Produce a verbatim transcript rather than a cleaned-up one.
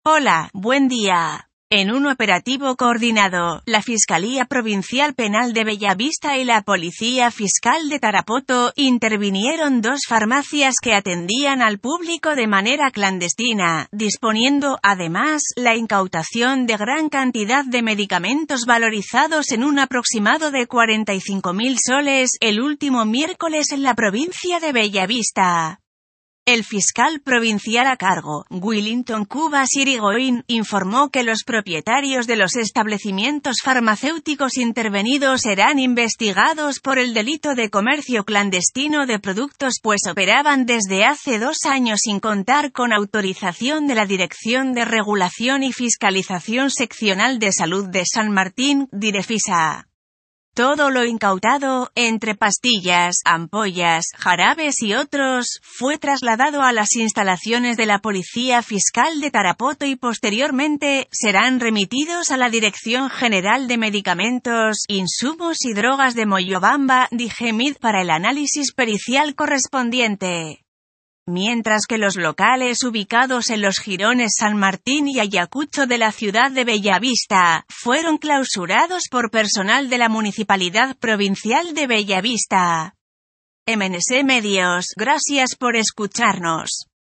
Hola, buen día. En un operativo coordinado, la Fiscalía Provincial Penal de Bellavista y la Policía Fiscal de Tarapoto intervinieron dos farmacias que atendían al público de manera clandestina, disponiendo, además, la incautación de gran cantidad de medicamentos valorizados en un aproximado de cuarenta y cinco mil soles el último miércoles en la provincia de Bellavista. El fiscal provincial a cargo, Willington Cubas Irigoyen, informó que los propietarios de los establecimientos farmacéuticos intervenidos serán investigados por el delito de comercio clandestino de productos pues operaban desde hace dos años sin contar con autorización de la Dirección de Regulación y Fiscalización Seccional de Salud de San Martín, Direfisa. Todo lo incautado, entre pastillas, ampollas, jarabes y otros, fue trasladado a las instalaciones de la Policía Fiscal de Tarapoto y posteriormente, serán remitidos a la Dirección General de Medicamentos, Insumos y Drogas de Moyobamba, Digemid, para el análisis pericial correspondiente. Mientras que los locales ubicados en los jirones San Martín y Ayacucho de la ciudad de Bellavista, fueron clausurados por personal de la Municipalidad Provincial de Bellavista. M N C Medios, gracias por escucharnos.